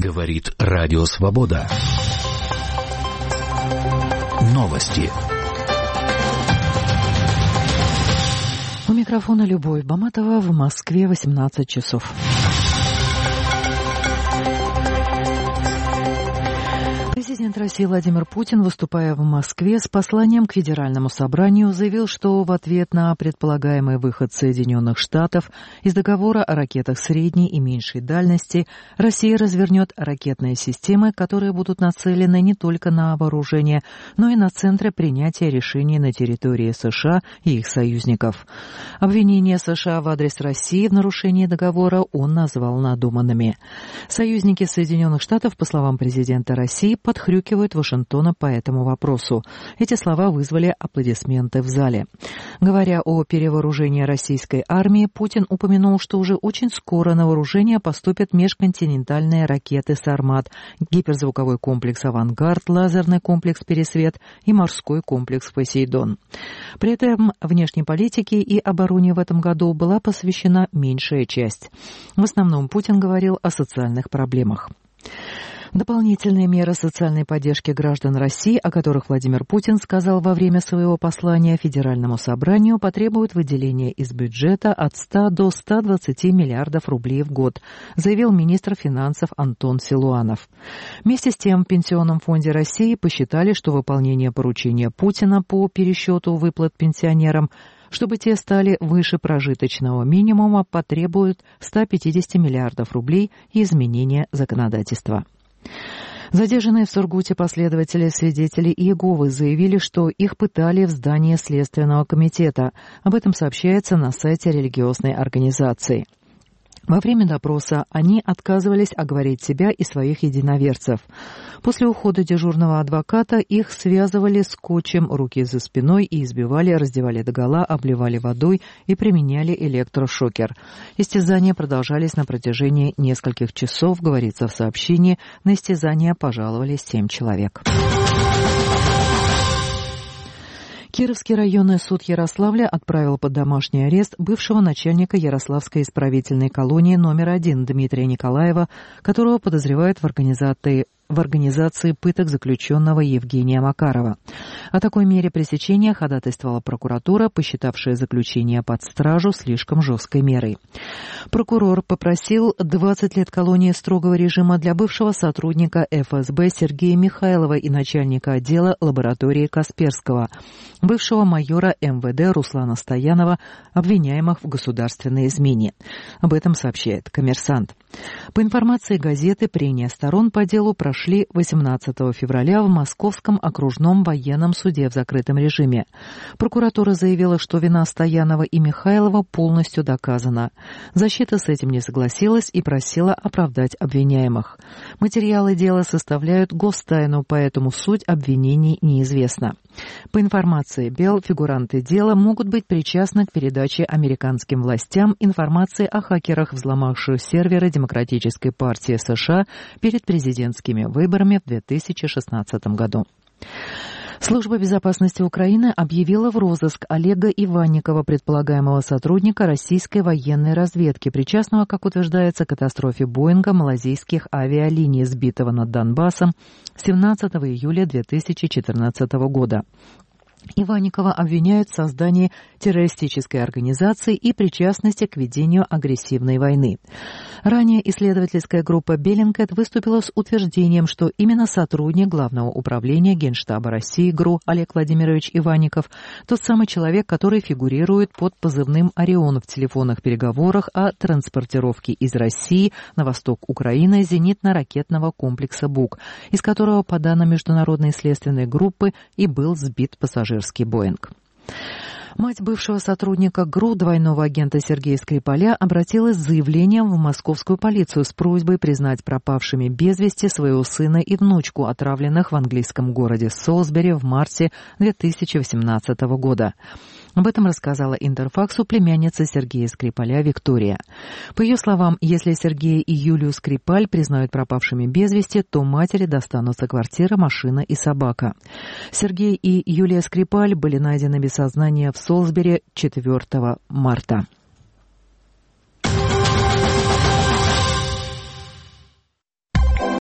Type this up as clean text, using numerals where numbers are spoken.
Говорит Радио Свобода. Новости. У микрофона Любовь Баматова, в Москве 18 часов. Президент России Владимир Путин, выступая в Москве с посланием к Федеральному собранию, заявил, что в ответ на предполагаемый выход Соединенных Штатов из договора о ракетах средней и меньшей дальности Россия развернет ракетные системы, которые будут нацелены не только на вооружение, но и на центры принятия решений на территории США и их союзников. Обвинения США в адрес России в нарушении договора он назвал надуманными. Союзники Соединенных Штатов, по словам президента России, подхрюкивают Вашингтона по этому вопросу. Эти слова вызвали аплодисменты в зале. Говоря о перевооружении российской армии, Путин упомянул, что уже очень скоро на вооружение поступят межконтинентальные ракеты «Сармат», гиперзвуковой комплекс «Авангард», лазерный комплекс «Пересвет» и морской комплекс «Посейдон». При этом внешней политике и обороне в этом году была посвящена меньшая часть. В основном Путин говорил о социальных проблемах. Дополнительные меры социальной поддержки граждан России, о которых Владимир Путин сказал во время своего послания Федеральному собранию, потребуют выделения из бюджета от 100 до 120 миллиардов рублей в год, заявил министр финансов Антон Силуанов. Вместе с тем в Пенсионном фонде России посчитали, что выполнение поручения Путина по пересчету выплат пенсионерам, чтобы те стали выше прожиточного минимума, потребует 150 миллиардов рублей и изменения законодательства. Задержанные в Сургуте последователи свидетелей Иеговы заявили, что их пытали в здании Следственного комитета. Об этом сообщается на сайте религиозной организации. Во время допроса они отказывались оговорить себя и своих единоверцев. После ухода дежурного адвоката их связывали скотчем, руки за спиной и избивали, раздевали догола, обливали водой и применяли электрошокер. Истязания продолжались на протяжении нескольких часов, говорится в сообщении. На истязания пожаловали 7 человек. Кировский районный суд Ярославля отправил под домашний арест бывшего начальника Ярославской исправительной колонии номер 1 Дмитрия Николаева, которого подозревают в организации пыток заключенного Евгения Макарова. О такой мере пресечения ходатайствовала прокуратура, посчитавшая заключение под стражу слишком жесткой мерой. Прокурор попросил 20 лет колонии строгого режима для бывшего сотрудника ФСБ Сергея Михайлова и начальника отдела лаборатории Касперского, бывшего майора МВД Руслана Стоянова, обвиняемых в государственной измене. Об этом сообщает «Коммерсант». По информации газеты, прения сторон по делу прошли 18 февраля в Московском окружном военном суде в закрытом режиме. Прокуратура заявила, что вина Стоянова и Михайлова полностью доказана. Защита с этим не согласилась и просила оправдать обвиняемых. Материалы дела составляют гостайну, поэтому суть обвинений неизвестна. По информации БЕЛ, фигуранты дела могут быть причастны к передаче американским властям информации о хакерах, взломавших серверы Демократической партии США перед президентскими выборами в 2016 году. Служба безопасности Украины объявила в розыск Олега Иванникова, предполагаемого сотрудника российской военной разведки, причастного, как утверждается, к катастрофе Боинга малазийских авиалиний, сбитого над Донбассом 17 июля 2014 года. Иванникова обвиняют в создании террористической организации и причастности к ведению агрессивной войны. Ранее исследовательская группа Bellingcat выступила с утверждением, что именно сотрудник Главного управления Генштаба России ГРУ Олег Владимирович Иванников – тот самый человек, который фигурирует под позывным «Орион» в телефонных переговорах о транспортировке из России на восток Украины зенитно-ракетного комплекса «Бук», из которого, по данным международной следственной группы, и был сбит пассажирский «Боинг». Мать бывшего сотрудника ГРУ, двойного агента Сергея Скрипаля, обратилась с заявлением в московскую полицию с просьбой признать пропавшими без вести своего сына и внучку, отравленных в английском городе Солсбери в марте 2018 года. Об этом рассказала Интерфаксу племянница Сергея Скрипаля Виктория. По ее словам, если Сергея и Юлию Скрипаль признают пропавшими без вести, то матери достанутся квартира, машина и собака. Сергей и Юлия Скрипаль были найдены без сознания в Солсбери 4 марта.